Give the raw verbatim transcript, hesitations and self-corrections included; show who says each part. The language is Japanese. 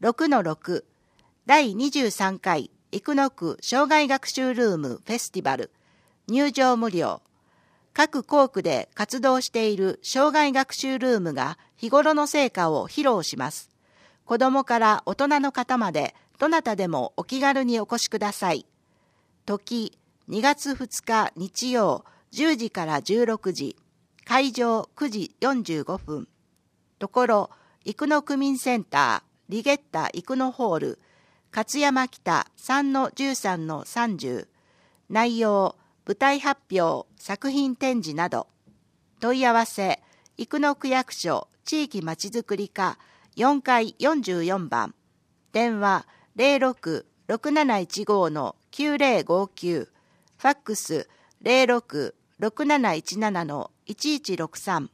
Speaker 1: ろくのろく だいにじゅうさんかい生野区障害学習ルームフェスティバル、入場無料。各校区で活動している障害学習ルームが日頃の成果を披露します。子どもから大人の方までどなたでもお気軽にお越しください。時にがつふつか日曜じゅうじからじゅうろくじ、会場くじよんじゅうごふん。ところ生野区民センターリゲッタ生野ホール勝山北 さんのじゅうさんのさんじゅう。内容、舞台発表、作品展示など。問い合わせ、生野区役所地域まちづくり課よんかいよんじゅうよんばん。電話 ゼロろく ろくなないちご のきゅうゼロごきゅう。ファックス ゼロろく ろくなないちなな のいちいちろくさん。